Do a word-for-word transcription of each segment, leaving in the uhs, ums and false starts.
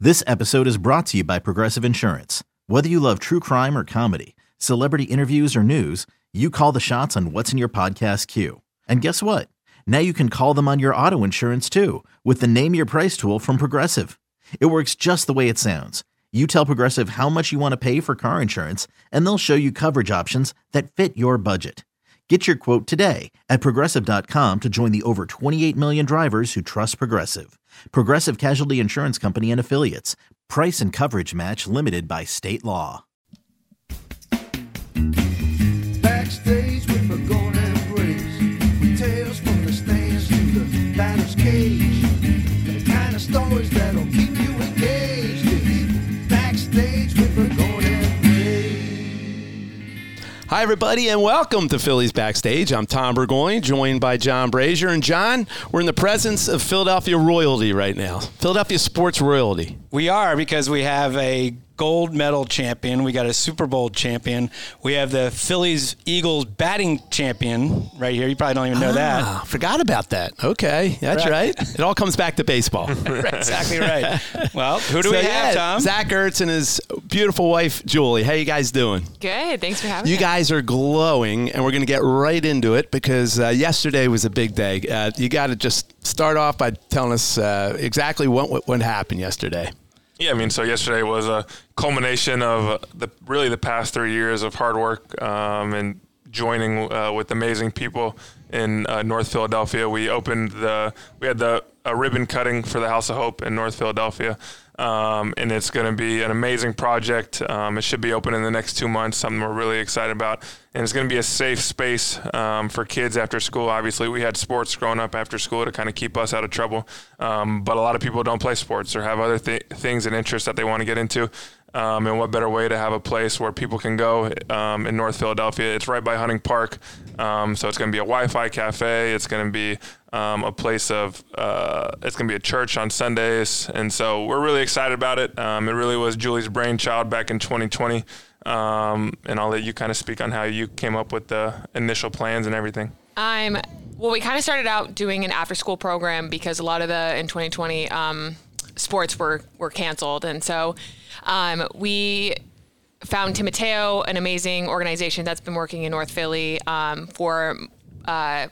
This episode is brought to you by Progressive Insurance. Whether you love true crime or comedy, celebrity interviews or news, you call the shots on what's in your podcast queue. And guess what? Now you can call them on your auto insurance too with the Name Your Price tool from Progressive. It works just the way it sounds. You tell Progressive how much you want to pay for car insurance, and they'll show you coverage options that fit your budget. Get your quote today at Progressive dot com to join the over twenty-eight million drivers who trust Progressive. Progressive Casualty Insurance Company and Affiliates. Price and coverage match limited by state law. Backstage with a golden grace, with tales from the stands to the batter's cage. The kind of stories that'll keep you engaged. It's Backstage with a golden grace. Hi, everybody, and welcome to Phillies Backstage. I'm Tom Burgoyne, joined by John Brazier. And John, we're in the presence of Philadelphia royalty right now. Philadelphia sports royalty. We are, because we have a gold medal champion. We got a Super Bowl champion. We have the Phillies Eagles batting champion right here. You probably don't even know ah, that. Forgot about that. Okay, that's right. right. It all comes back to baseball. Right, exactly right. Well, who do so, we have, yeah, Tom? Zach Ertz and his beautiful wife, Julie. How you guys doing? Good. Thanks for having you me. You guys are glowing, and we're going to get right into it because uh, yesterday was a big day. Uh, you got to just start off by telling us uh, exactly what, what what happened yesterday. Yeah, I mean, so yesterday was a culmination of the really the past three years of hard work um, and joining uh, with amazing people in uh, North Philadelphia. We opened the we had the a ribbon cutting for the House of Hope in North Philadelphia, um, and it's going to be an amazing project. Um, it should be open in the next two months. Something we're really excited about, and it's going to be a safe space um, for kids after school. Obviously, we had sports growing up after school to kind of keep us out of trouble, um, but a lot of people don't play sports or have other th- things and interests that they want to get into. Um, and what better way to have a place where people can go um, in North Philadelphia? It's right by Hunting Park, um, so it's going to be a Wi-Fi cafe. It's going to be um, a place of uh, it's going to be a church on Sundays, and so we're really excited about it. Um, it really was Julie's brainchild back in twenty twenty, um, and I'll let you kind of speak on how you came up with the initial plans and everything. I'm well. We kind of started out doing an after-school program because a lot of the in twenty twenty um, sports were were canceled, and so. Um, we found Timoteo, an amazing organization that's been working in North Philly um, for uh,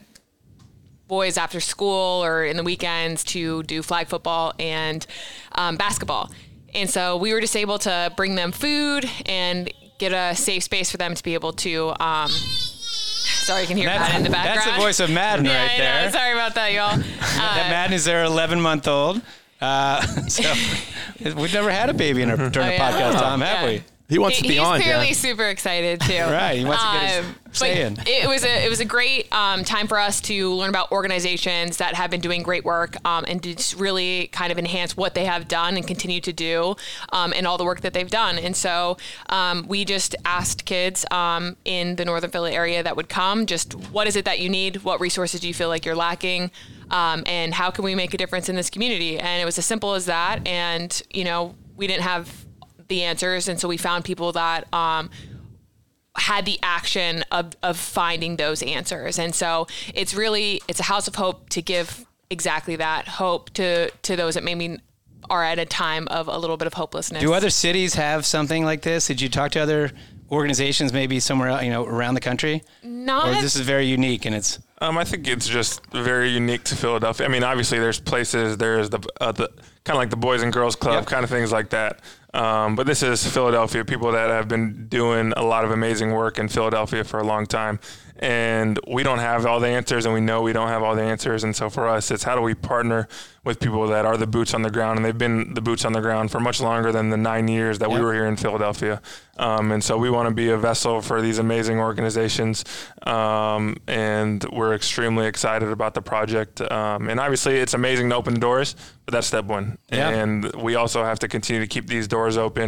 boys after school or in the weekends to do flag football and um, basketball. And so we were just able to bring them food and get a safe space for them to be able to um, sorry, you can hear that's, Madden in the background. That's the voice of Madden yeah, right I there. know. Sorry about that, y'all. Uh, that Madden is their eleven-month-old. Uh, so we've never had a baby in our, during oh, the yeah. podcast, Tom, have yeah. we? He wants he, to be on. He's clearly yeah. super excited too. Right, he wants to get his um, say in. It was a it was a great um, time for us to learn about organizations that have been doing great work um, and to just really kind of enhance what they have done and continue to do um, and all the work that they've done. And so um, we just asked kids um, in the Northern Philly area that would come, just what is it that you need? What resources do you feel like you're lacking? Um, and how can we make a difference in this community? And it was as simple as that. And, you know, we didn't have the answers. And so we found people that um, had the action of, of finding those answers. And so it's really, it's a house of hope to give exactly that hope to, to those that maybe are at a time of a little bit of hopelessness. Do other cities have something like this? Did you talk to other organizations maybe somewhere, you know, around the country? Not. Or this is very unique and it's... Um, I think it's just very unique to Philadelphia. I mean, obviously there's places, there's the, uh, the kind of like the Boys and Girls Club, yep. kind of things like that. Um, but this is Philadelphia, people that have been doing a lot of amazing work in Philadelphia for a long time. And we don't have all the answers, and we know we don't have all the answers. And so for us, it's how do we partner with people that are the boots on the ground, and they've been the boots on the ground for much longer than the nine years that yep. we were here in Philadelphia. Um, and so we want to be a vessel for these amazing organizations, um, and we're extremely excited about the project. Um, and obviously, it's amazing to open the doors, but that's step one. Yeah. And we also have to continue to keep these doors open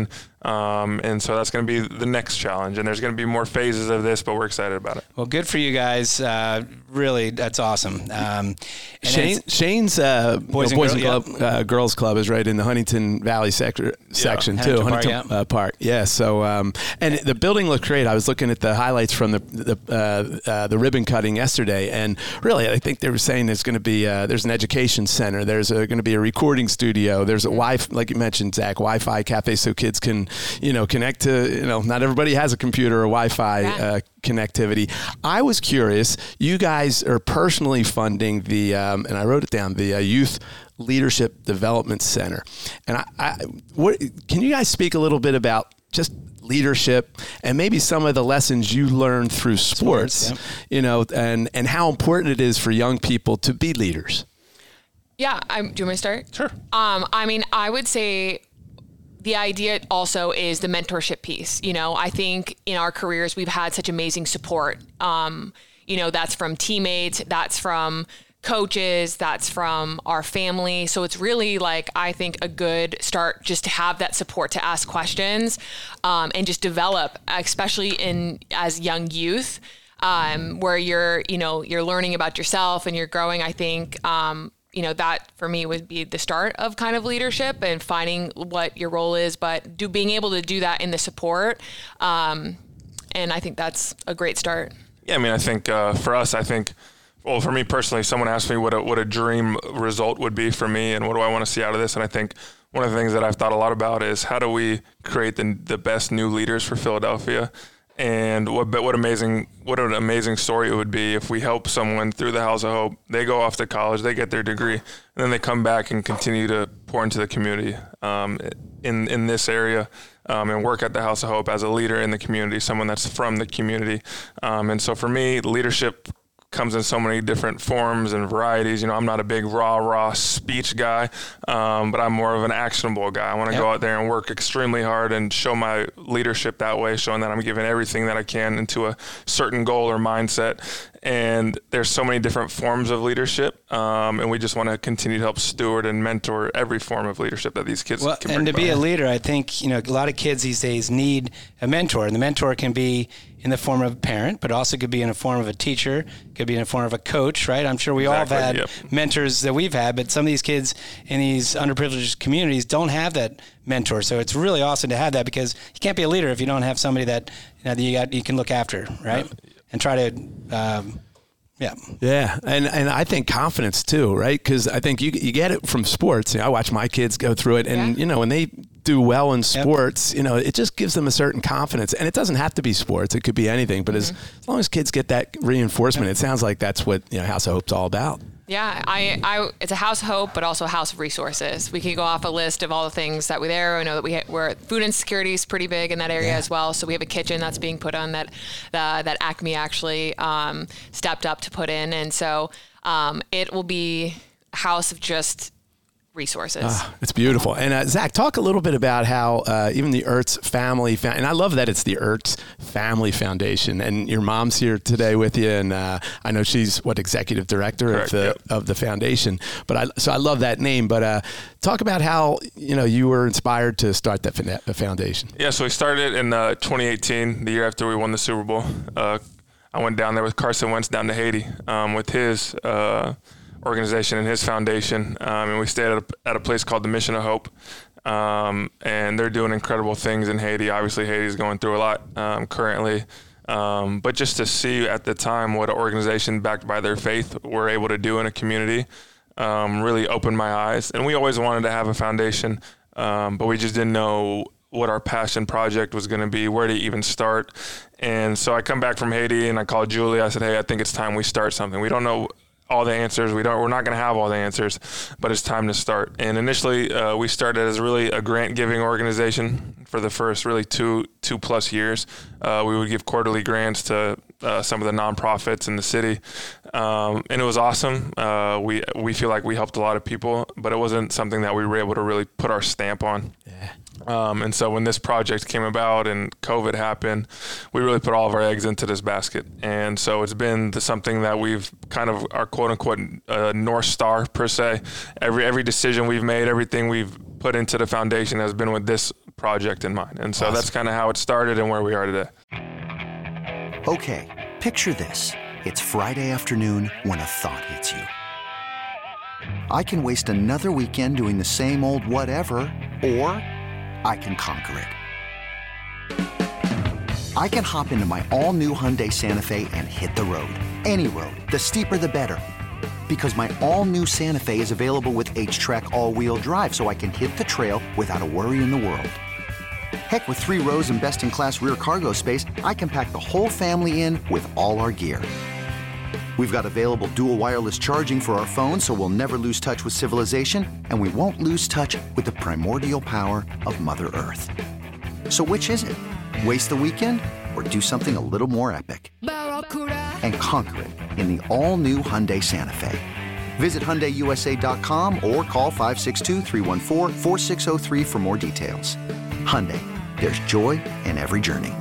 Um, and so that's going to be the next challenge. And there's going to be more phases of this, but we're excited about it. Well, good for you guys. Uh, really, that's awesome. Um, and Shane, it's- Shane's uh, Boys Boys, and and, Girl- Club, uh, Girls Club is right in the Huntington Valley sector, section too. Huntington Park, Huntington yeah. uh, Park, yeah. So, um, and the building looked great. I was looking at the highlights from the the, uh, uh, the ribbon cutting yesterday, and really, I think they were saying there's going to be uh, there's an education center, there's going to be a recording studio, there's a Wi, like you mentioned, Zach, Wi-Fi cafe, so kids can, you know, connect to, you know, not everybody has a computer or Wi-Fi Yeah. uh, connectivity. I was curious, you guys are personally funding the, um, and I wrote it down, the uh, Youth Leadership Development Center. And I, I, what, can you guys speak a little bit about just leadership and maybe some of the lessons you learned through sports, Sports, you know, and, and how important it is for young people to be leaders? Yeah. I'm, do you want me to start? Sure. Um, I mean, I would say the idea also is the mentorship piece. You know, I think in our careers, we've had such amazing support. Um, you know, that's from teammates, that's from coaches, that's from our family. So it's really like, I think a good start just to have that support to ask questions, um, and just develop, especially in as young youth, um, where you're, you know, you're learning about yourself and you're growing. I think, um, you know, that for me would be the start of kind of leadership and finding what your role is, but do being able to do that in the support. Um, and I think that's a great start. Yeah, I mean, I think uh, for us, I think, well, for me personally, someone asked me what a, what a dream result would be for me and what do I want to see out of this. And I think one of the things that I've thought a lot about is how do we create the, the best new leaders for Philadelphia? And what but what amazing what an amazing story it would be if we help someone through the House of Hope. They go off to college, they get their degree, and then they come back and continue to pour into the community um, in in this area um, and work at the House of Hope as a leader in the community, someone that's from the community. Um, and so for me, leadership comes in so many different forms and varieties. You know, I'm not a big raw, raw speech guy, um, but I'm more of an actionable guy. I want to Yep. go out there and work extremely hard and show my leadership that way, showing that I'm giving everything that I can into a certain goal or mindset. And there's so many different forms of leadership, um, and we just want to continue to help steward and mentor every form of leadership that these kids Well, can and bring to be a about. leader, I think, you know, a lot of kids these days need a mentor, and the mentor can be in the form of a parent, but also could be in the form of a teacher, could be in the form of a coach, right? I'm sure we Exactly, all have had yep. mentors that we've had, but some of these kids in these underprivileged communities don't have that mentor. So it's really awesome to have that, because you can't be a leader if you don't have somebody that, you know, that you got you can look after, right? And try to, um, yeah. Yeah, and and I think confidence too, right? Because I think you you get it from sports. You know, I watch my kids go through it, and Yeah. you know, when they do well in sports, you know, it just gives them a certain confidence. And it doesn't have to be sports; it could be anything. But as, as long as kids get that reinforcement, it sounds like that's what, you know, House of Hope's all about. Yeah, I, I, it's a house of hope, but also a house of resources. We could go off a list of all the things that we're there. I know that we ha- we're food insecurity is pretty big in that area as well. So we have a kitchen that's being put on that uh, that Acme actually um, stepped up to put in, and so um, it will be a house of just resources. Ah, it's beautiful. And uh, Zach, talk a little bit about how uh, even the Ertz family, fa- and I love that it's the Ertz Family Foundation, and your mom's here today with you, and uh, I know she's what executive director Correct, of the yep. of the foundation. But I so I love that name. But uh, talk about how, you know, you were inspired to start that fina- the foundation. Yeah, so we started in uh, twenty eighteen, the year after we won the Super Bowl. Uh, I went down there with Carson Wentz down to Haiti um, with his uh, organization and his foundation, um, and we stayed at a, at a place called the Mission of Hope. Um, and they're doing incredible things in Haiti. Obviously, Haiti's going through a lot um, currently. Um, but just to see at the time what an organization backed by their faith were able to do in a community um, really opened my eyes. And we always wanted to have a foundation, um, but we just didn't know what our passion project was going to be, where to even start. And so I come back from Haiti and I called Julie. I said, hey, I think it's time we start something. We don't know all the answers. We don't, we're not going to have all the answers, but it's time to start. And initially uh, we started as really a grant giving organization for the first really two, two plus years. Uh, we would give quarterly grants to uh, some of the nonprofits in the city. Um, and it was awesome. Uh, we, we feel like we helped a lot of people, but it wasn't something that we were able to really put our stamp on. Yeah. Um, and so when this project came about and COVID happened, we really put all of our eggs into this basket. And so it's been the, something that we've kind of our quote unquote uh, North Star per se. Every every decision we've made, everything we've put into the foundation has been with this project in mind. And so awesome. That's kind of how it started and where we are today. Okay, picture this. It's Friday afternoon when a thought hits you. I can waste another weekend doing the same old whatever, or I can conquer it. I can hop into my all-new Hyundai Santa Fe and hit the road. Any road. The steeper, the better. Because my all-new Santa Fe is available with H-Track all-wheel drive, so I can hit the trail without a worry in the world. Heck, with three rows and best-in-class rear cargo space, I can pack the whole family in with all our gear. We've got available dual wireless charging for our phones, so we'll never lose touch with civilization, and we won't lose touch with the primordial power of Mother Earth. So which is it? Waste the weekend or do something a little more epic? And conquer it in the all-new Hyundai Santa Fe. Visit Hyundai U S A dot com or call five six two, three one four, four six zero three for more details. Hyundai, there's joy in every journey.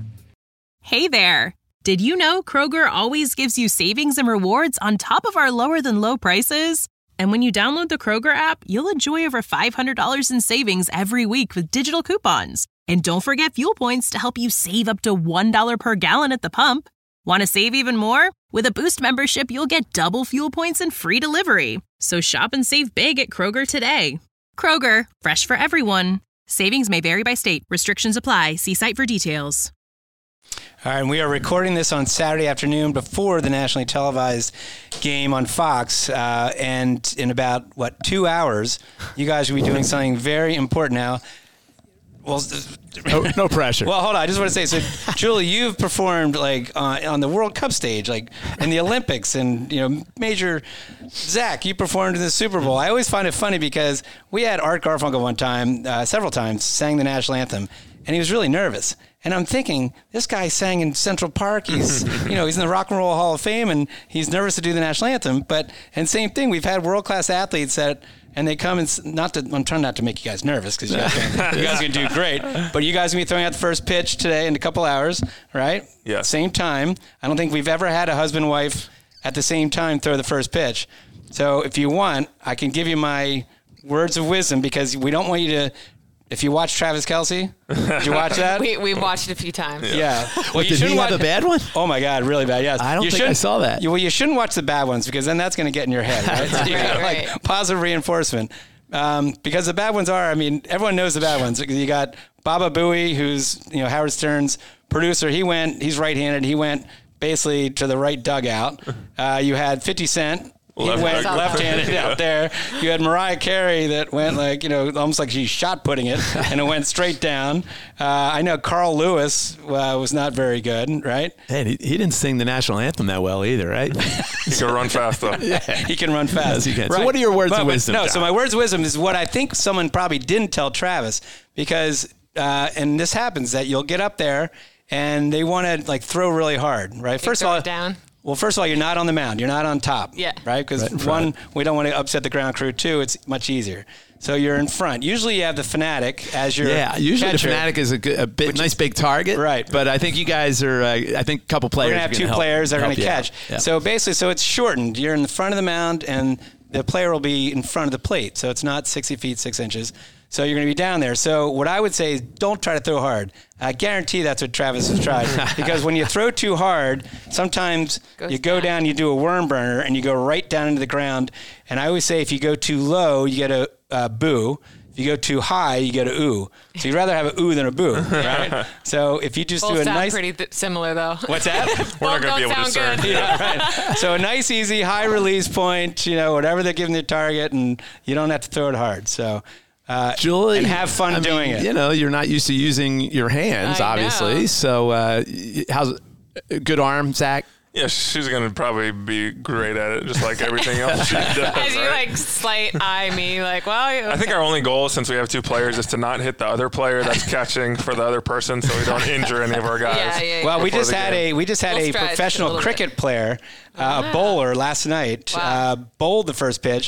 Hey there. Did you know Kroger always gives you savings and rewards on top of our lower-than-low prices? And when you download the Kroger app, you'll enjoy over five hundred dollars in savings every week with digital coupons. And don't forget fuel points to help you save up to one dollar per gallon at the pump. Want to save even more? With a Boost membership, you'll get double fuel points and free delivery. So shop and save big at Kroger today. Kroger, fresh for everyone. Savings may vary by state. Restrictions apply. See site for details. All right, and we are recording this on Saturday afternoon before the nationally televised game on Fox. Uh, and in about, what, two hours, you guys will be doing something very important now. Well, no, no pressure. Well, hold on. I just want to say, so Julie, you've performed like uh, on the World Cup stage, like in the Olympics, and you know, major. Zach, you performed in the Super Bowl. I always find it funny because we had Art Garfunkel one time, uh, several times, sang the national anthem, and he was really nervous. And I'm thinking, this guy sang in Central Park. He's, you know, he's in the Rock and Roll Hall of Fame, and he's nervous to do the national anthem. But and same thing, we've had world class athletes that. And they come and not to. I'm trying not to make you guys nervous because you guys, you guys are gonna do great. But you guys are gonna be throwing out the first pitch today in a couple hours, right? Yeah. Same time. I don't think we've ever had a husband and wife at the same time throw the first pitch. So if you want, I can give you my words of wisdom because we don't want you to. If you watch Travis Kelce, did you watch that? we we watched it a few times. Yeah. yeah. Well, what, did he watch, have a bad one? Oh my God, really bad. Yes. I don't you think I saw that. You, well, you shouldn't watch the bad ones because then that's going to get in your head. Right? So you right, got right. like positive reinforcement. Um, because the bad ones are, I mean, everyone knows the bad ones. You got Baba Booey, who's, you know, Howard Stern's producer. He went, he's right-handed. He went basically to the right dugout. Uh, you had fifty Cent. He Left went back. left-handed Yeah. out there. You had Mariah Carey that went like, you know, almost like she shot putting it, and it went straight down. Uh, I know Carl Lewis uh, was not very good, right? Hey, he, he didn't sing the national anthem that well either, right? He can run fast, though. Yeah, he can run fast. Yes, he can. Right. So what are your words but, of but, wisdom, No, John? so my words of wisdom is what I think someone probably didn't tell Travis because, uh, and this happens, that you'll get up there and they want to like throw really hard, right? You First of throw all, it down. Well, first of all, you're not on the mound. You're not on top. Yeah. Right? Because Right in one, front. we don't want to upset the ground crew. Two, it's much easier. So you're in front. Usually you have the Fanatic as your Yeah, usually catcher. the Fanatic is a, good, a bit, Which nice is- big target. Right. But I think you guys are, uh, I think a couple players We're going to have are two help- players that are going help to you out. catch. Yeah. So basically, so it's shortened. You're in the front of the mound, and the player will be in front of the plate. So it's not sixty feet, six inches. So you're going to be down there. So what I would say is don't try to throw hard. I guarantee that's what Travis has tried. Because when you throw too hard, sometimes Goes you go down. down, you do a worm burner, and you go right down into the ground. And I always say if you go too low, you get a, a boo. If you go too high, you get a ooh. So you'd rather have a ooh than a boo, right? So if you just Both do a sound nice... pretty th- similar, though. What's that? We're not Both going to be don't able to sound discern. good. Yeah, right. So a nice, easy, high release point, you know, whatever they're giving the target, and you don't have to throw it hard. So, uh, Julie, and have fun I mean, doing it. You know, you're not used to using your hands, I obviously. know. So, uh, how's good arm, Zach? Yeah, she's going to probably be great at it, just like everything else she does. As you right? like slight eye me, like, well, you- I think our only goal, since we have two players, is to not hit the other player that's catching for the other person, so we don't injure any of our guys. Yeah, yeah, yeah. Well, we before just the had game. a we just had We'll a stretch a professional little cricket bit. player, uh, a Wow. bowler last night, Wow. uh, bowled the first pitch,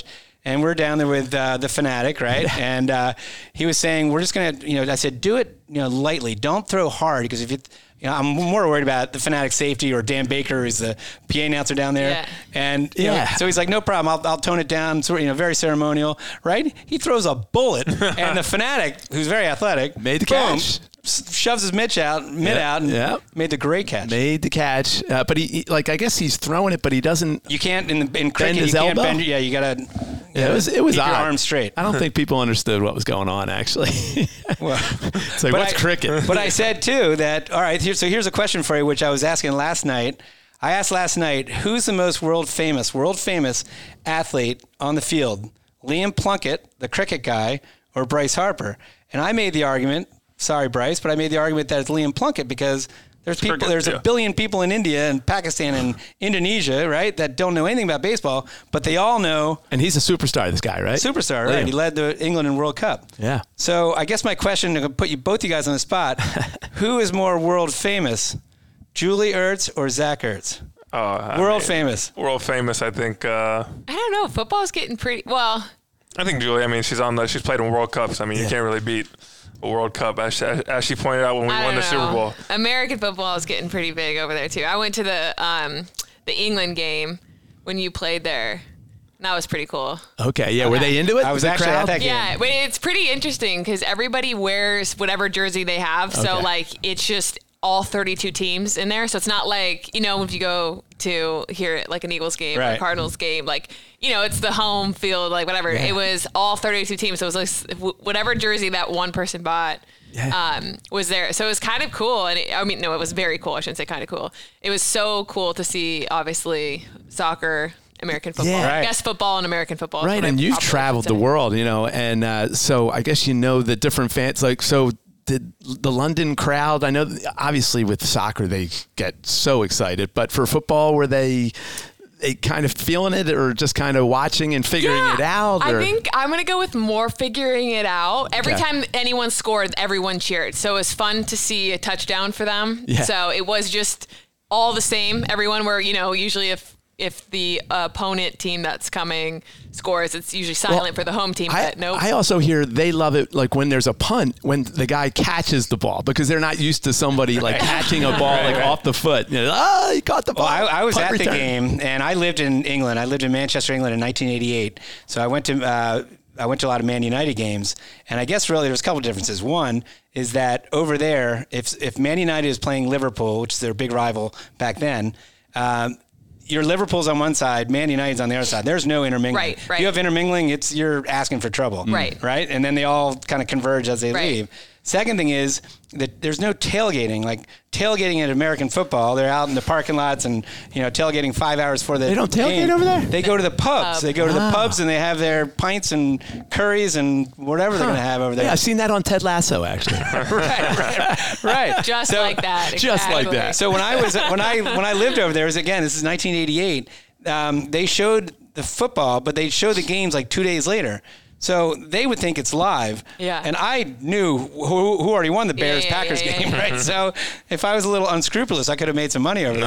and we're down there with uh, the Fanatic, right? And uh, he was saying, we're just going to, you know, I said, do it, you know, lightly. Don't throw hard, because if you, you know, I'm more worried about the Fanatic safety or Dan Baker, who's the P A announcer down there. Yeah. And you Yeah. know, so he's like, no problem. I'll, I'll tone it down. Sort of, you know, very ceremonial, right? He throws a bullet, and the Fanatic, who's very athletic, Made the boom, catch. s- shoves his mitch out, mid Yeah. out, and Yeah. made the great catch. Made the catch, uh, but he, he like I guess he's throwing it, but he doesn't. You can't in the, in cricket. his You can't elbow? bend. Yeah, you gotta. Yeah, it was it was keep odd. your arms straight. I don't think people understood what was going on actually. Well, It's like, but what's I- cricket? But I said too that all right. Here, so here's a question for you, which I was asking last night. I asked last night, who's the most world famous, world famous athlete on the field? Liam Plunkett, the cricket guy, or Bryce Harper? And I made the argument. Sorry, Bryce, but I made the argument that it's Liam Plunkett because there's people, cricket, there's yeah. a billion people in India and Pakistan and Indonesia, right, that don't know anything about baseball, but they all know And he's a superstar, this guy, right? superstar, right? Liam. He led the England in World Cup. Yeah. So I guess my question to put you both you guys on the spot: who is more world famous, Julie Ertz or Zach Ertz? Oh, I World mean, famous. World famous. I think. Uh, I don't know. Football's getting pretty well. I think Julie. I mean, she's on the. She's played in World Cups. I mean, you can't really beat a World Cup, as, as she pointed out when we I won don't the Super know. Bowl. American football is getting pretty big over there too. I went to the um, the England game when you played there. And that was pretty cool. Okay, yeah. Were they into it? I was The actually crowd? at that game. Yeah, but it's pretty interesting because everybody wears whatever jersey they have. So, Okay. like, it's just all thirty-two teams in there. So it's not like, you know, if you go to hear it like an Eagles game or Right. a Cardinals game, like, you know, it's the home field, like whatever. Yeah. It was all thirty-two teams. So it was like wh- whatever jersey that one person bought Yeah. um, was there. So it was kind of cool. And it, I mean, no, it was very cool. I shouldn't say kind of cool. It was so cool to see, obviously, soccer, American football. Yeah. I Right. guess football and American football. is Right, what I and you've probably traveled should the say. world, you know, and uh, so I guess you know the different fans. Like, so did the London crowd? I know, that obviously, with soccer they get so excited, but for football, were they they kind of feeling it, or just kind of watching and figuring Yeah, it out? Or? I think I'm gonna go with more figuring it out. Every Okay. time anyone scored, everyone cheered. So it was fun to see a touchdown for them. Yeah. So it was just all the same. Everyone were, you know, usually if if the opponent team that's coming scores, it's usually silent Well, for the home team. I, but no, I also hear they love it like when there's a punt, when the guy catches the ball, because they're not used to somebody like catching a ball like off the foot. You know, oh, he caught the ball. Well, I, I was Punt at return. the game, and I lived in England. I lived in Manchester, England, in nineteen eighty-eight. So I went to uh, I went to a lot of Man United games, and I guess really there's a couple of differences. One is that over there, if if Man United is playing Liverpool, which is their big rival back then. Um, your Liverpool's on one side, Man United's on the other side. There's no intermingling. Right, right. If you have intermingling, it's you're asking for trouble. Right. Right? And then they all kind of converge as they Right. leave. Second thing is that there's no tailgating. Like tailgating at American football, they're out in the parking lots and you know tailgating five hours for the They don't tailgate game. over there? They go to the pubs. Pub. They go to the Ah. pubs and they have their pints and curries and whatever they're going to have over there. Yeah, I've seen that on Ted Lasso actually. right, right, right. just So- like that. just like exactly. that. So when I was when I when I lived over there, was again this is nineteen eighty-eight. Um, they showed the football, but they showed the games like two days later. So they would think it's live. Yeah. And I knew who, who already won the Yeah, Bears yeah, Packers yeah, yeah, game, yeah. right? So if I was a little unscrupulous, I could have made some money over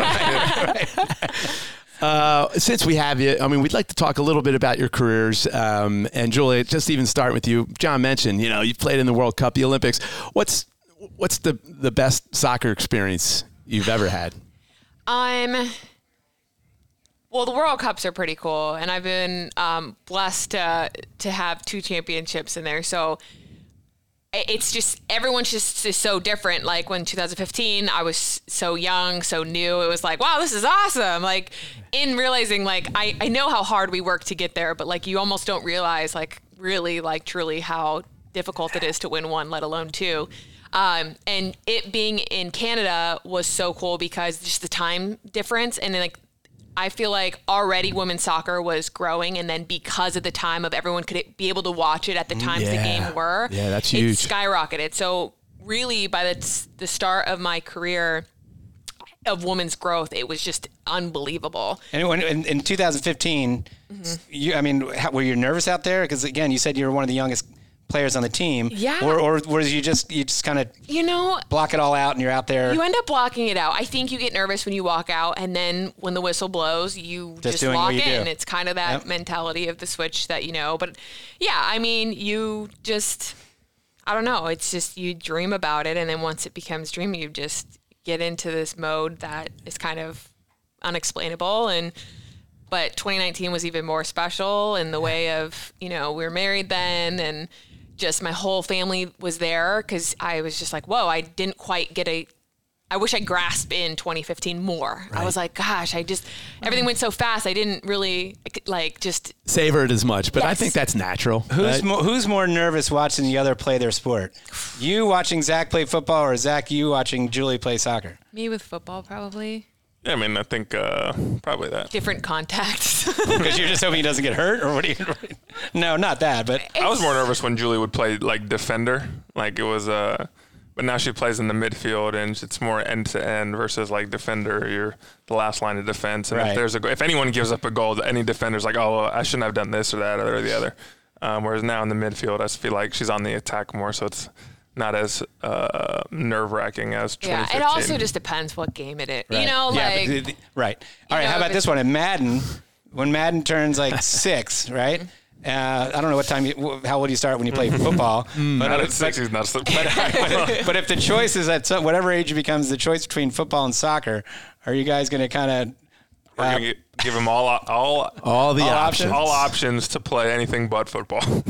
there. but- Uh, since we have you, I mean, we'd like to talk a little bit about your careers. Um, and Julia, just even start with you. John mentioned, you know, you played in the World Cup, the Olympics. What's what's the the best soccer experience you've ever had? I'm. Well, the World Cups are pretty cool, and I've been um, blessed to to have two championships in there. So i- it's just everyone's just is so different. Like when two thousand fifteen, I was so young, so new. It was like, wow, this is awesome. Like in realizing, like I I know how hard we work to get there, but like you almost don't realize, like really, like truly how difficult it is to win one, let alone two. Um, and it being in Canada was so cool because just the time difference and then like. I feel like already women's soccer was growing, and then because of the time of everyone could be able to watch it at the times the Yeah. game were, Yeah, that's it huge. skyrocketed. So really, by the the start of my career of women's growth, it was just unbelievable. And when, in, in two thousand fifteen, Mm-hmm. you, I mean, how, were you nervous out there? Because again, you said you were one of the youngest players on the team. Yeah. Or, or was you just you just kind of You know, block it all out and you're out there? you end up blocking it out. I think you get nervous when you walk out, and then when the whistle blows, you Just just, doing what walk you in. do. It's kind of that Yep. mentality of the switch that, you know. But yeah, I mean, you just, I don't know. It's just you dream about it, and then once it becomes dreamy, you just get into this mode that is kind of unexplainable. And but twenty nineteen was even more special in the way of, you know, we were married then, and just my whole family was there, because I was just like, whoa, I didn't quite get a, I wish I grasped in twenty fifteen more. I was like, gosh, I just, everything went so fast. I didn't really like just. savor it as much, but I Yes. think that's natural. Who's right? mo- who's more nervous watching the other play their sport? You watching Zach play football, or Zach you watching Julie play soccer? Me with football, probably. Yeah, I mean, I think uh, probably that. Different contacts. Because you're just hoping he doesn't get hurt, or what? Do you? No, not that. But I was more nervous when Julie would play like defender, like it was. Uh, but now she plays in the midfield, and it's more end to end versus like defender. You're the last line of defense, and Right. if there's a go- if anyone gives up a goal, any defender's like, oh, well, I shouldn't have done this or that or the other. Um, whereas now in the midfield, I just feel like she's on the attack more, so it's not as uh, nerve wracking as twenty Yeah, fifteen. it also just depends what game it is. You know, yeah, like. but the- the- right. All right. know, How about if this it's- one in Madden? When Madden turns like six, right? Uh, I don't know what time, you, how old you start when you play football, but, Not uh, at six, he's not sleeping. but, but if the choice is at some, whatever age it becomes the choice between football and soccer, are you guys going to kind of We're gonna gi- give him all all All the All options. all options to play anything but football. and,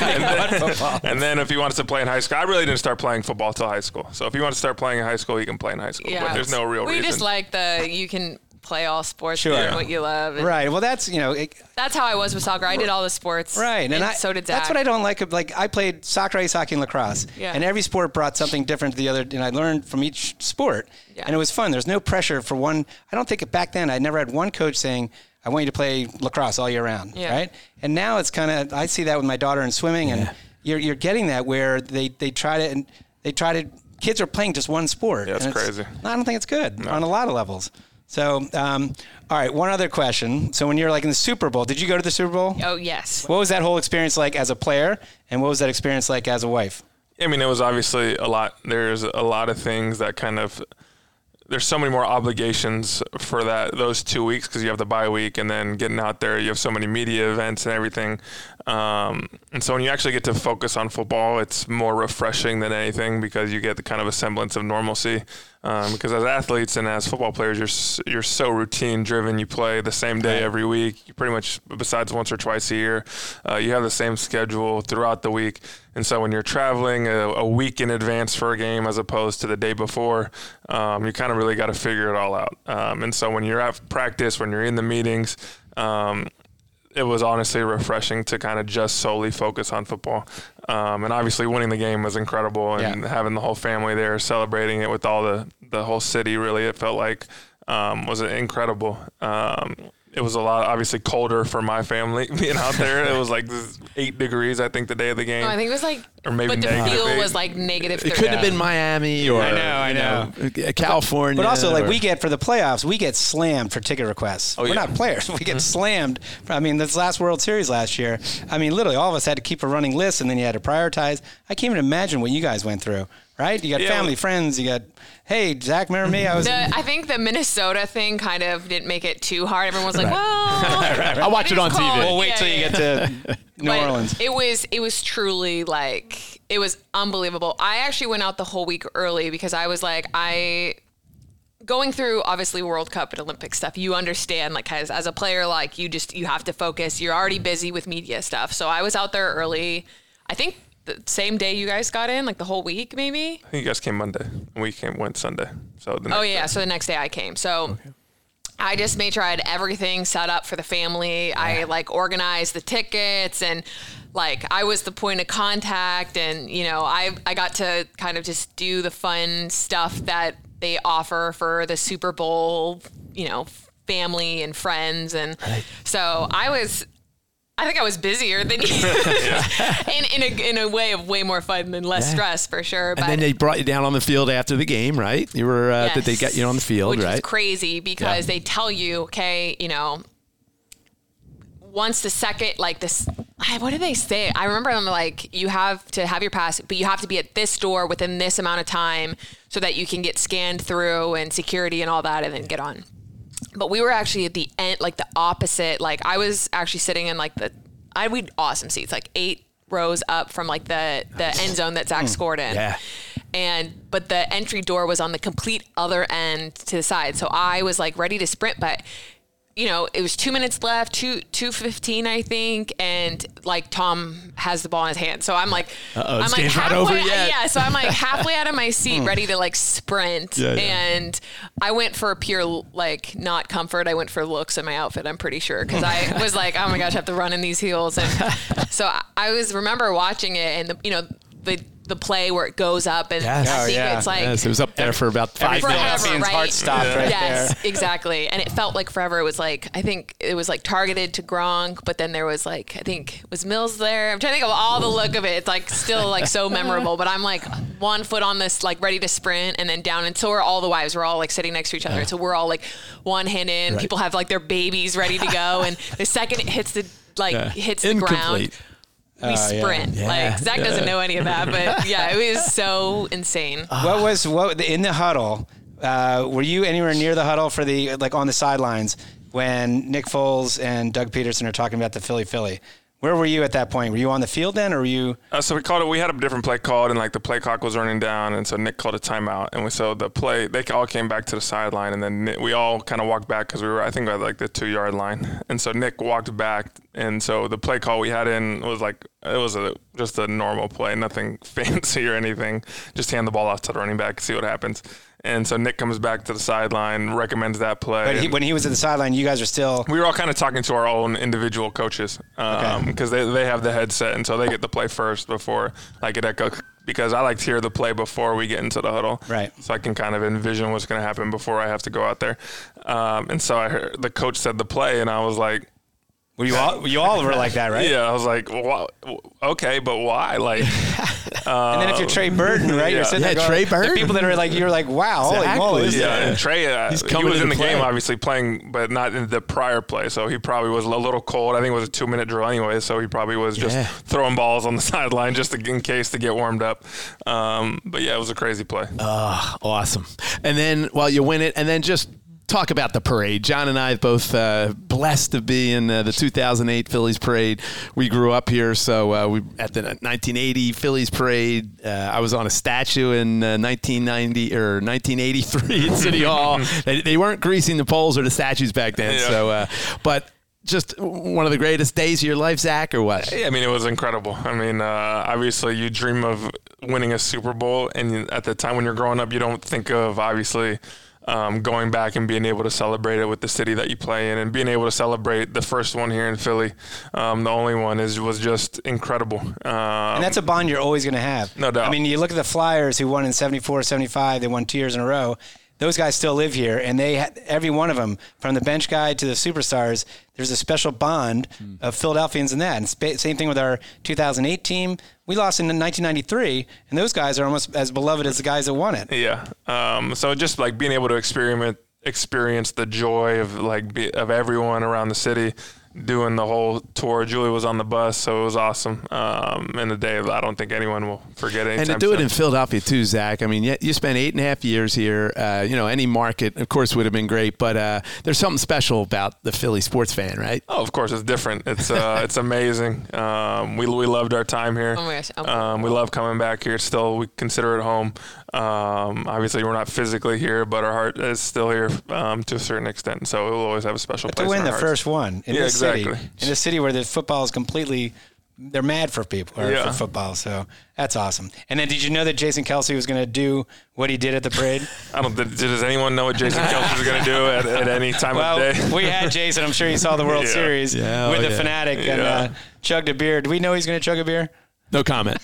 then, and then if he wants to play in high school, I really didn't start playing football till high school. So if he wants to start playing in high school, he can play in high school. Yeah. But there's no real We reason. just like the, you can play all sports, Sure. doing what you love. and right? Well, that's you know. It, That's how I was with soccer. I did all the sports. Right, and, and I, so did Zach. That's what I don't like. Like I played soccer, ice hockey, and lacrosse, Yeah. and every sport brought something different to the other, and I learned from each sport, Yeah. and it was fun. There's no pressure for one. I don't think back then I never had one coach saying, "I want you to play lacrosse all year round," Yeah. right? And now it's kind of I see that with my daughter in swimming, and you're you're getting that where they they try to and they try to kids are playing just one sport. Yeah, it's and crazy. I don't think it's good on a lot of levels. So, um, all right, one other question. So when you're like in the Super Bowl, did you go to the Super Bowl? Oh, yes. What was that whole experience like as a player, and what was that experience like as a wife? I mean, it was obviously a lot. There's a lot of things that kind of. There's so many more obligations for that those two weeks because you have the bye week and then getting out there. You have so many media events and everything, um, and so when you actually get to focus on football, it's more refreshing than anything because you get the kind of a semblance of normalcy. Um, because as athletes and as football players, you're s- you're so routine driven. You play the same day every week. You pretty much, besides once or twice a year, uh, you have the same schedule throughout the week. And so when you're traveling a, a week in advance for a game as opposed to the day before, um, you kind of really got to figure it all out. Um, and so when you're at practice, when you're in the meetings, um, it was honestly refreshing to kind of just solely focus on football. Um, and obviously winning the game was incredible, and Yeah. having the whole family there celebrating it with all the, the whole city, really, it felt like um, was incredible. Um, it was a lot, obviously colder for my family being out there. It was like eight degrees, I think, the day of the game. No, I think it was like, Or maybe but the negative feel eight. was like negative It thirty. could have been Miami or I know, I you know. California. But also, like or- we get for the playoffs, we get slammed for ticket requests. We're yeah. not players; we get slammed. For, I mean, this last World Series last year. I mean, literally, all of us had to keep a running list, and then you had to prioritize. I can't even imagine what you guys went through. Right? You got Yeah, family, well- friends. You got, hey, Zach, remember me? I was. The, I think the Minnesota thing kind of didn't make it too hard. Everyone was like, well, I'll watch it on T V. We'll wait Yeah, till you yeah, get to New But Orleans. It was it was truly like it was unbelievable. I actually went out the whole week early because I was like I going through obviously World Cup and Olympic stuff. You understand like as as a player like you just you have to focus. You're already busy with media stuff. So I was out there early. I think the same day you guys got in, like the whole week maybe. I think you guys came Monday, and we came went Sunday. So the next Oh yeah, day. so the next day I came. So I just made sure I had everything set up for the family. I like organized the tickets and like I was the point of contact, and you know, I I got to kind of just do the fun stuff that they offer for the Super Bowl, you know, family and friends, and so I was I think I was busier than you, in in a in a way of way more fun and less stress for sure. But And then they brought you down on the field after the game, right? You were uh, that they Yes. got you on the field, Which right? is crazy because Yeah. they tell you, okay, you know, once the second, like this, what did they say? I remember them like, you have to have your pass, but you have to be at this door within this amount of time so that you can get scanned through and security and all that and then get on. But we were actually at the end, like the opposite. Like I was actually sitting in like the, I had we had awesome seats, like eight rows up from like the, the end zone that Zach scored in. Yeah. And, but the entry door was on the complete other end to the side. So I was like ready to sprint, but you know, it was two minutes left, two, two fifteen, I think. And like Tom has the ball in his hand. So I'm like, Uh-oh, I'm this like game's not halfway, over yet. yeah. So I'm like halfway out of my seat, ready to like sprint. Yeah, yeah. And I went for pure, like not comfort. I went for looks in my outfit, I'm pretty sure. Cause I was like, oh my gosh, I have to run in these heels. And so I, I was remember watching it and the, you know, the, the play where it goes up and Yes. I Oh, think yeah. it's like Yes, it was up there for about five Every minutes. forever, Philadelphian's right? heart stopped right yes, there. exactly. And it felt like forever. It was like, I think it was like targeted to Gronk, but then there was like, I think was Mills there. I'm trying to think of all the look of it. It's like still like so memorable, but I'm like one foot on this, like ready to sprint and then down. And so are all the wives. We're all like sitting next to each other. So we're all like one hand in, Right. people have like their babies ready to go. And the second it hits the, like Yeah. hits the Incomplete. ground, we Uh, yeah. sprint. Yeah. Like Zach doesn't know any of that, but yeah, it was so insane. What was what in the huddle? Uh, were you anywhere near the huddle for the like on the sidelines when Nick Foles and Doug Peterson are talking about the Philly Philly? Where were you at that point? Were you on the field then, or were you? Uh, so we called it. We had a different play called, and like the play clock was running down, and so Nick called a timeout, and we so the play they all came back to the sideline, and then Nick, we all kind of walked back because we were I think at like the two yard line, and so Nick walked back, and so the play call we had in was like it was a just a normal play, nothing fancy or anything, just hand the ball off to the running back, see what happens. And so Nick comes back to the sideline, recommends that play. But he, when he was at the sideline, you guys are still. We were all kind of talking to our own individual coaches because Okay. they, they have the headset, and so they get the play first before like it echo. Because I like to hear the play before we get into the huddle, Right. So I can kind of envision what's going to happen before I have to go out there. Um, and so I heard the coach said the play, and I was like, Were you all? You all were like that, right? "Yeah." I was like, well, "Okay, but why?" Like, And then if you're Trey Burton, right? Yeah. You're sitting Yeah, there going, Trey the Burton. people that are like, you're like, wow, holy Exactly. moly. yeah, and Trey, uh, He's he coming was to in the the game, play. obviously playing, but not in the prior play. So he probably was a little cold. I think it was a two minute drill anyway. So he probably was just Yeah. throwing balls on the sideline just to, in case to get warmed up. Um, but yeah, it was a crazy play. Oh, awesome. And then, well, you win it, and then just talk about the parade. John and I both uh, blessed to be in uh, the two thousand eight Phillies parade. We grew up here, so uh, we at the nineteen eighty Phillies parade. Uh, I was on a statue in uh, nineteen ninety or nineteen eighty-three at City Hall. They, they weren't greasing the poles or the statues back then. Yeah. So, uh, but just one of the greatest days of your life, Zach, or what? Yeah, I mean, it was incredible. I mean, uh, obviously, you dream of winning a Super Bowl, and you, at the time when you're growing up, you don't think of obviously um, going back and being able to celebrate it with the city that you play in, and being able to celebrate the first one here in Philly, um, the only one, is was just incredible. Um, And that's a bond you're always going to have. No doubt. I mean, you look at the Flyers who won in seventy-four, seventy-five. They won two years in a row. Those guys still live here, and they had, every one of them, from the bench guy to the superstars, there's a special bond Hmm. of Philadelphians in that. And spa- same thing with our two thousand eight team. We lost in nineteen ninety-three, and those guys are almost as beloved as the guys that won it. Yeah. Um, so just like being able to experiment, experience the joy of like be, of everyone around the city doing the whole tour. Julie was on the bus, so it was awesome. Um, and the day I don't think anyone will forget anytime And to do it soon. in Philadelphia too, Zach. I mean, you, you spent eight and a half years here. Uh, you know, any market, of course, would have been great. But uh, there's something special about the Philly sports fan, right? Oh, of course, it's different. It's uh, it's amazing. Um, we we loved our time here. Oh my gosh. Oh. Um, we love coming back here. Still, we consider it home. Um, obviously, we're not physically here, but our heart is still here um, to a certain extent. So we'll always have a special But place. to win in the our hearts. first one in Yeah, this city, exactly. in a city where the football is completely, they're mad for people or Yeah. for football. So that's awesome. And then, did you know that Jason Kelsey was going to do what he did at the parade? I don't. Did, does anyone know what Jason Kelsey was going to do at, at any time Well, of day? we had Jason. I'm sure you saw the World Yeah. Series Yeah, with oh, the yeah. Fanatic and Yeah. uh, chugged a beer. Do we know he's going to chug a beer? No comment.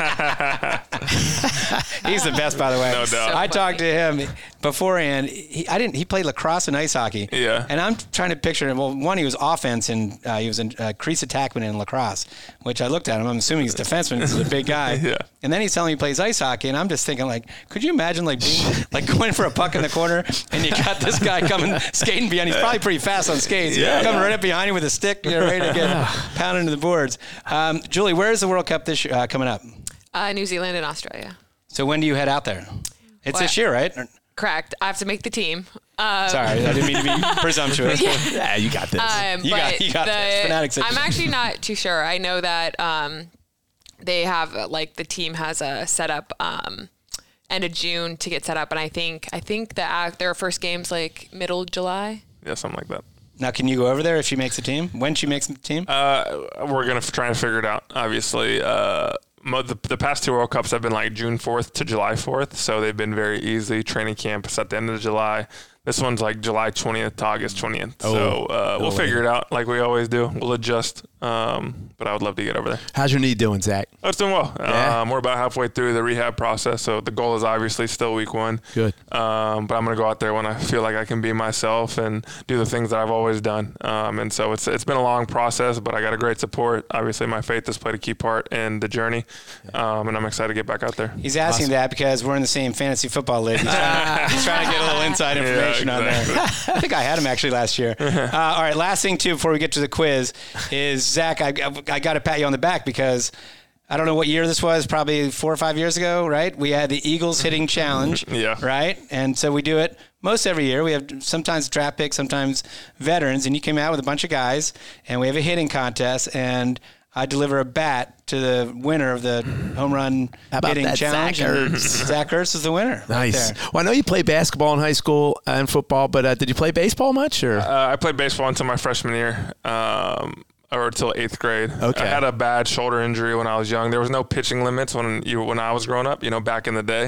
He's the best, by the way. No doubt. I talked to him beforehand. He, I didn't. He played lacrosse and ice hockey. Yeah. And I'm trying to picture him. Well, one, he was offense and uh, he was a uh, crease attackman in lacrosse, which I looked at him. I'm assuming he's a defenseman. He's a big guy. Yeah. And then he's telling me he plays ice hockey, and I'm just thinking, like, could you imagine, like, being, like going for a puck in the corner, and you got this guy coming skating behind. He's probably pretty fast on skates. Yeah. Coming right up behind you with a stick, you know, ready to get pounded into the boards. Um, Julie, where is the World Cup this uh, coming up? Uh, New Zealand and Australia. So when do you head out there? It's Well, this year, right? Correct. I have to make the team. Um, Sorry, I didn't mean to be presumptuous. Yeah, you got this. Um, You but got- you got the, this. Fanatics I'm edition. actually not too sure. I know that um, they have uh, like the team has a setup um, end of June to get set up, and I think I think that their first game's like middle of July. Yeah, something like that. Now, can you go over there if she makes the team? When she makes the team? Uh, we're gonna f- try and figure it out. Obviously, uh, mo- the, the past two World Cups have been like June fourth to July fourth, so they've been very easy. Training camp is at the end of July. This one's like July twentieth to August twentieth. Oh, so uh, we'll no figure it out like we always do. We'll adjust. Um, but I would love to get over there. How's your knee doing, Zach? Oh, it's doing well. Yeah? Um, we're about halfway through the rehab process, so the goal is obviously still week one. Good. Um, but I'm going to go out there when I feel like I can be myself and do the things that I've always done. Um, and so it's it's been a long process, but I got a great support. Obviously, my faith has played a key part in the journey, um, and I'm excited to get back out there. He's asking that because we're in the same fantasy football league. He's trying, he's trying to get a little inside information Yeah, on there. exactly. I think I had him actually last year. Uh, all right, last thing, too, before we get to the quiz is, Zach, I, I, I got to pat you on the back because I don't know what year this was, probably four or five years ago, right? We had the Eagles Hitting Challenge, Yeah. right? And so we do it most every year. We have sometimes draft picks, sometimes veterans, and you came out with a bunch of guys, and we have a hitting contest, and I deliver a bat to the winner of the home run How about hitting that, challenge. Zach and Ertz? Zach Ertz is the winner. right Nice. there. Well, I know you played basketball in high school and football, but uh, did you play baseball much? Or Uh, I played baseball until my freshman year, um, or until eighth grade. Okay. I had a bad shoulder injury when I was young. There was no pitching limits when you when I was growing up. You know, back in the day.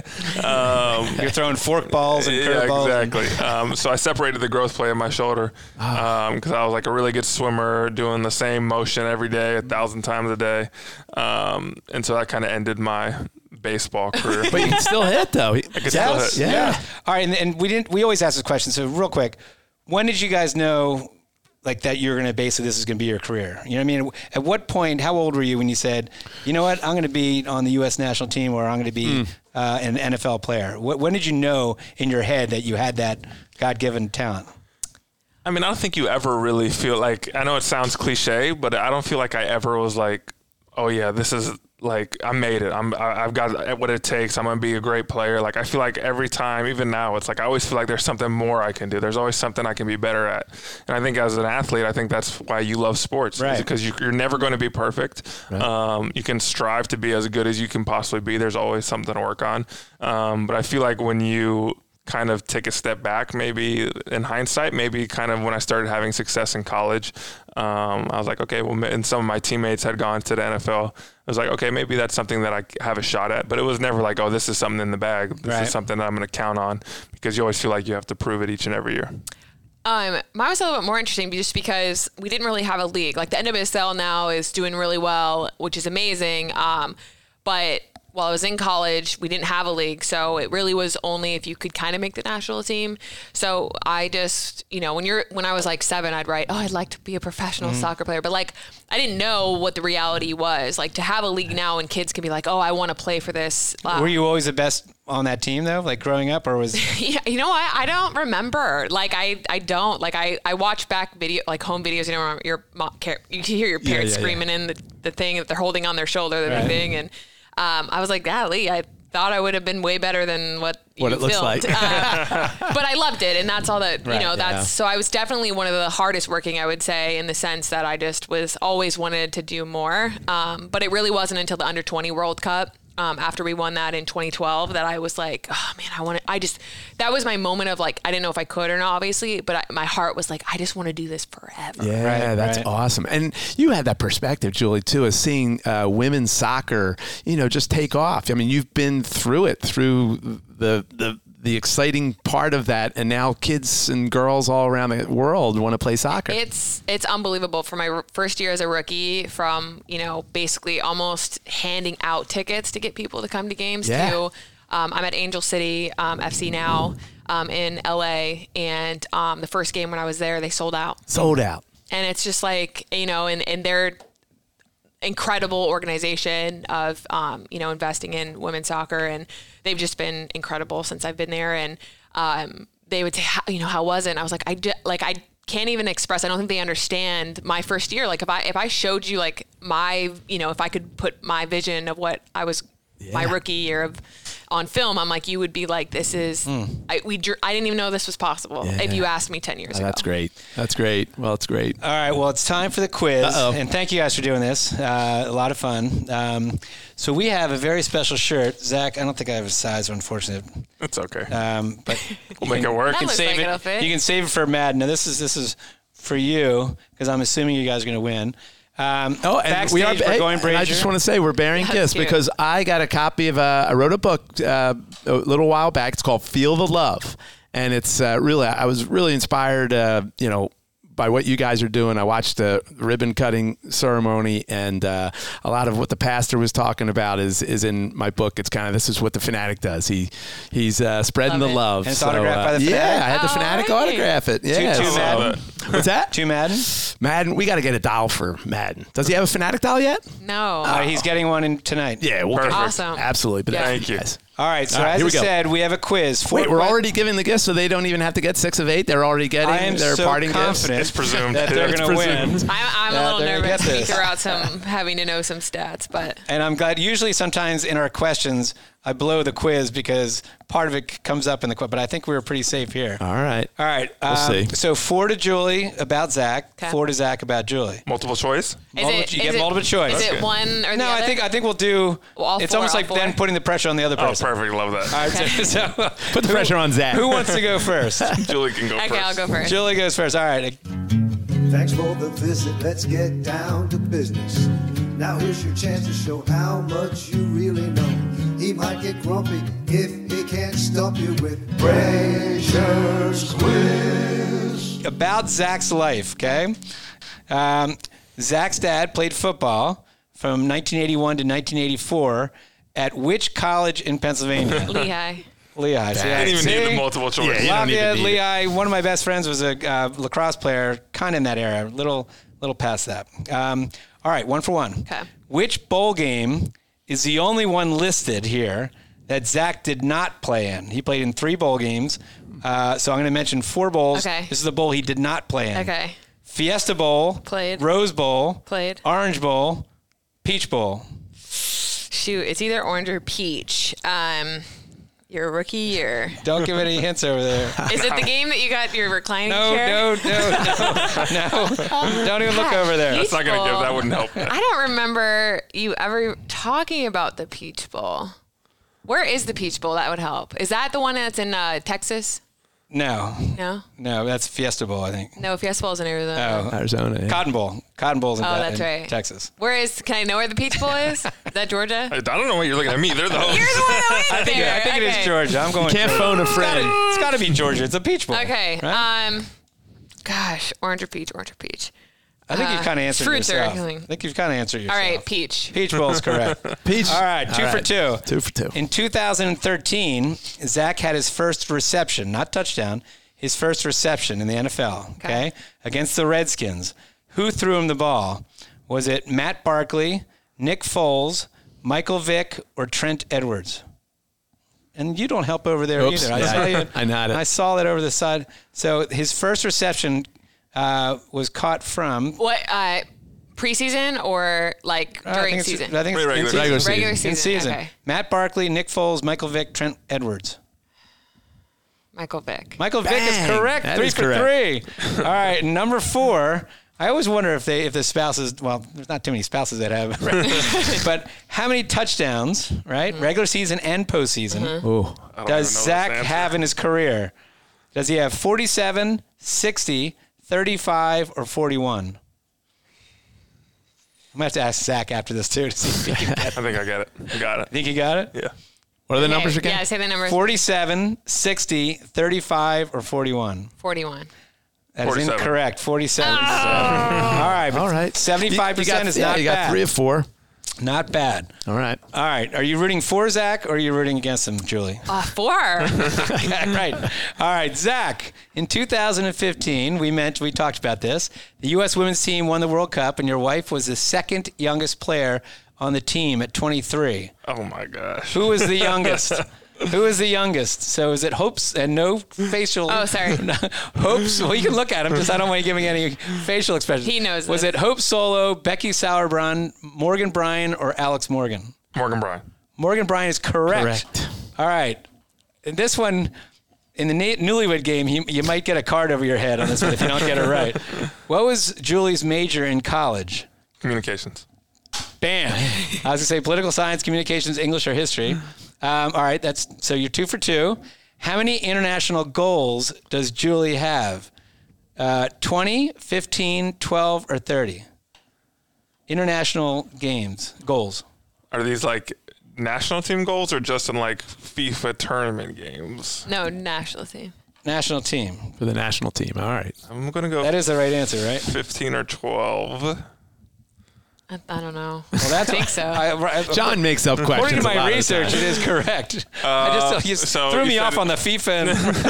Um, You're throwing fork balls and yeah, curveballs. exactly. um, so I separated the growth plate of my shoulder because I was like a really good swimmer, doing the same motion every day, a thousand times a day, um, and so that kind of ended my baseball career. but you can still hit though. I could still hit. Yeah. Yeah. All right, and, and we didn't. We always ask this question. So real quick, when did you guys know, like, that you're going to basically this is going to be your career? You know what I mean? At what point? How old were you when you said, you know what, I'm going to be on the U S national team, or I'm going to be Mm. uh, an N F L player? Wh- when did you know in your head that you had that God-given talent? I mean, I don't think you ever really feel like, I know it sounds cliche, but I don't feel like I ever was like, oh yeah, this is like, I made it. I'm, I- I've got what it takes. I'm going to be a great player. Like, I feel like every time, even now, it's like, I always feel like there's something more I can do. There's always something I can be better at. And I think as an athlete, I think that's why you love sports. Right. Because you, you're never going to be perfect. Um, you can strive to be as good as you can possibly be. There's always something to work on. Um, but I feel like when you kind of take a step back, maybe in hindsight, maybe kind of when I started having success in college, um, I was like, okay, well, and some of my teammates had gone to the N F L. I was like, okay, maybe that's something that I have a shot at, but it was never like, oh, this is something in the bag. This Right. is something that I'm going to count on, because you always feel like you have to prove it each and every year. Um, mine was a little bit more interesting just because we didn't really have a league. Like the N W S L now is doing really well, which is amazing. Um, but while I was in college, we didn't have a league. So it really was only if you could kind of make the national team. So I just, you know, when you're, when I was like seven, I'd write, oh, I'd like to be a professional Mm-hmm. soccer player. But like, I didn't know what the reality was. Like to have a league now and kids can be like, oh, I want to play for this. Uh, Were you always the best on that team though, like growing up, or was? Yeah, you know what? I don't remember. Like I, I don't. Like I, I watch back video, like home videos. You know, your mom, you can hear your parents yeah, yeah. screaming in the, the thing that they're holding on their shoulder, the Right. big thing, and um, I was like, golly, I thought I would have been way better than what What you it looks filmed. like. uh, but I loved it, and that's all that you Right, know. That's yeah. so I was definitely one of the hardest working, I would say, in the sense that I just was always wanted to do more. Um, but it really wasn't until the under twenty World Cup. Um, after we won that in twenty twelve, that I was like, oh man, I want to, I just, that was my moment of like, I didn't know if I could or not, obviously, but I, my heart was like, I just want to do this forever. Yeah, Right, that's right. awesome. And you had that perspective, Julie, too, of seeing uh, women's soccer, you know, just take off. I mean, you've been through it, through the the the exciting part of that, and now kids and girls all around the world want to play soccer. It's it's unbelievable. For my r- first year as a rookie, from you know basically almost handing out tickets to get people to come to games. Yeah. To um, I'm at Angel City um, F C now um, in L A, and um, the first game when I was there, they sold out. Sold out. And it's just like you know, and and they're incredible organization of um, you know investing in women's soccer, and they've just been incredible since I've been there. And um, they would say, how, you know, how was it? And I was like, I just, like I can't even express. I don't think they understand my first year. Like if I if I showed you like my you know if I could put my vision of what I was Yeah. my rookie year of on film, I'm like, you would be like, this is Mm. I we dr- I didn't even know this was possible Yeah. if you asked me ten years Oh, ago. that's great. That's great. Well, it's great. All right, well, it's time for the quiz. Uh-oh. And thank you guys for doing this. Uh, a lot of fun. Um, so we have a very special shirt. Zach, I don't think I have a size, unfortunately. It's okay. Um, but we'll make it work. That you can looks save like it. it'll fit. You can save it for Madden. Now, this is this is for you because I'm assuming you guys are going to win. Um, Oh, and backstage, we are. we're hey, going and Brazier. I just want to say we're bearing That's gifts cute. because I got a copy of a. I wrote a book uh, a little while back. It's called Feel the Love, and it's uh, really. I was really inspired. Uh, you know. By what you guys are doing. I watched the ribbon cutting ceremony, and uh, a lot of what the pastor was talking about is is in my book. It's kind of this is what the Fanatic does. He he's uh, spreading Love the it. love. And it's autographed by the Yeah, Fanatic? I had the Oh, Fanatic really? autograph it. Yeah, two so- Madden? What's that? Two Madden. Madden. We got to get a doll for Madden. Does he have a Fanatic doll yet? No. Uh, he's getting one in tonight. Yeah, we'll get Perfect. Awesome. absolutely. But Yeah. that's Thank you. guys. All right, so All right, as here I we go. said, we have a quiz. Four Wait, we're que- already giving the gifts, so they don't even have to get six of eight. They're already getting I am their so parting confident It's presumed. that they're It's going to win. presumed. I'm, I'm Yeah, a little they're gonna nervous get to this. throw out some having to know some stats, but And I'm glad. Usually, sometimes in our questions, I blow the quiz because part of it comes up in the quiz. But I think we were pretty safe here. All right. All right. We'll um, see. So four to Julie about Zach. Okay. Four to Zach about Julie. Multiple choice. is Multiple- it you is get it- multiple choice. Is Okay. it one or the No, other? I think I think we'll do. All it's four, almost all like four? then putting the pressure on the other Oh, person. perfect. Love that. All right. So, so Put the pressure on Zach. who wants to go first? Julie can go Okay, first. I'll go first. Julie goes first. All right. Thanks for the visit, let's get down to business. Now here's your chance to show how much you really know. He might get grumpy if he can't stump you with Brazier's Quiz. About Zach's life, okay? Um, Zach's dad played football from nineteen eighty-one to nineteen eighty-four at which college in Pennsylvania? Lehigh. Lehigh. See, I didn't even see? need the multiple choice. Yeah, you don't even Lafayette, need it. Lehigh. One of my best friends was a uh, lacrosse player, kind of in that era, little, little past that. Um, all right, one for one. Okay. Which bowl game is the only one listed here that Zach did not play in? He played in three bowl games, uh, so I'm going to mention four bowls. Okay. This is the bowl he did not play in. Okay. Fiesta Bowl, Played. Rose Bowl, Played. Orange Bowl, Peach Bowl. Shoot, it's either orange or peach. Um, your rookie year. Don't give any hints over there. Is it the game that you got your reclining No, chair? no, no, no, no. Don't even look over there. That's not going to give. That wouldn't help. I don't remember you ever talking about the Peach Bowl. Where is the Peach Bowl? That would help. Is that the one that's in uh, Texas? No, No? no, that's Fiesta Bowl, I think. No, Fiesta Bowl's in Arizona. Oh, Arizona. yeah. Cotton Bowl. Cotton Bowl's in, Oh, that's in right. Texas. Where is, can I know where the Peach Bowl is? Is that Georgia? I don't know why you're looking at me. They're the host. You're the one that went I think, there. I think it Okay. is Georgia. I'm going. Can't Georgia. phone a It's friend. gotta- It's got to be Georgia. It's a Peach Bowl. Okay. right? Um, gosh, orange or peach, orange or peach. I think you've uh, kind of answered fruits are yourself. I killing. think you've kind of answered All yourself. right, peach. Peach Bowl is correct. Peach. All right, two All for right. two. Two for two. In two thousand thirteen, Zach had his first reception, not touchdown, his first reception in the N F L, okay, Okay. against the Redskins. Who threw him the ball? Was it Matt Barkley, Nick Foles, Michael Vick, or Trent Edwards? And you don't help over there Oops. either. I Yeah, saw you. I nodded. I saw that over the side. So his first reception uh, was caught from What, uh, preseason or like I during think it's- season? I think it's Regular in season. Regular season. Regular season. In season. Okay. Matt Barkley, Nick Foles, Michael Vick, Trent Edwards. Michael Vick. Michael Vick is Bang. correct. That three is for correct. three. All right, number four. I always wonder if they if the spouses. Well, there's not too many spouses that have. Right? But how many touchdowns? Right, Mm-hmm. regular season and postseason. Oh, I don't Does even know Zach this answer. have in his career? Does he have forty-seven, sixty, thirty-five, or forty-one? I'm gonna have to ask Zach after this too to see if he can get it. I think I got it. I got it. Think you got it? Yeah. What are the Okay, numbers again? Yeah, say the numbers. forty-seven, sixty, thirty-five, or forty-one? forty-one. That is forty-seven. incorrect. forty-seven. All right. but All right. seventy-five percent You got- is yeah, not you got bad. three or four. Not bad. All right. All right. Are you rooting for Zach or are you rooting against him, Julie? Uh, four. Right. All right, Zach. In two thousand fifteen, we meant we talked about this. The U S women's team won the World Cup, and your wife was the second youngest player on the team at twenty-three. Oh my gosh. Who was the youngest? Who is the youngest? So is it Hopes and no facial? Oh, sorry. Hopes. Well, you can look at him. Just I don't want you giving any facial expressions. He knows Was this. it Hope Solo, Becky Sauerbrunn, Morgan Bryan, or Alex Morgan? Morgan Bryan. Morgan Bryan is correct. Correct. All right. And this one, in the na- newlywed game, you, you might get a card over your head on this one if you don't get it right. What was Julie's major in college? Communications. Bam. I was going to say political science, communications, English, or history. Um, all right. That's so you're two for two. How many international goals does Julie have? Uh, twenty, fifteen, twelve, or thirty? International games, goals. Are these like national team goals or just in like FIFA tournament games? No, national team. National team. For the national team. All right. I'm going to go That is the right answer, right? fifteen or twelve. I, I don't know. Well, that's I think so. I, I, John makes up questions. According to a lot my of the research, time. it is correct. I just you so threw you me said off it- on the FIFA.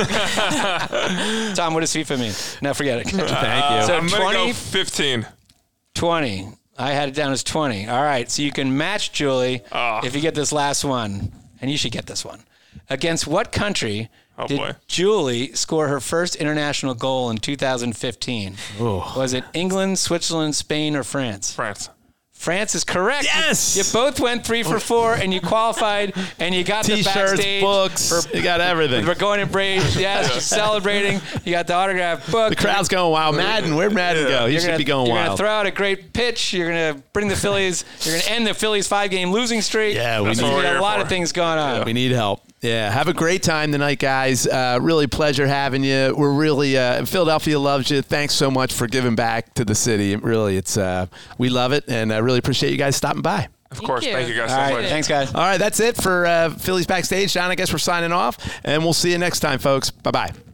And Tom, what does FIFA mean? No, forget it. Thank you. So I'm going to twenty, go fifteen. twenty. I had it down as twenty. All right, so you can match Julie Oh. if you get this last one, and you should get this one. Against what country Oh, did boy. Julie score her first international goal in two thousand fifteen? Was it England, Switzerland, Spain, or France? France. France is correct. Yes! You, you both went three for four, and you qualified, and you got the T-shirts, backstage. books. for- You got everything. We're going to break. Yes, you're celebrating. You got the autographed book. The crowd's going wild. Madden, where'd Madden go? He You're should gonna, be going you're wild. gonna throw out a great pitch. You're gonna bring the Phillies. You're gonna end the Phillies five-game losing streak. Yeah, we There's need- gonna be That's a what we're lot here of for. things going on. We need help. Yeah, have a great time tonight, guys. Uh, really pleasure having you. We're really uh, Philadelphia loves you. Thanks so much for giving back to the city. It really, it's uh, we love it, and I really appreciate you guys stopping by. Of Thank course. you. Thank you guys All so right, much. thanks, guys. All right, that's it for uh, Phillies Backstage. John, I guess we're signing off, and we'll see you next time, folks. Bye bye.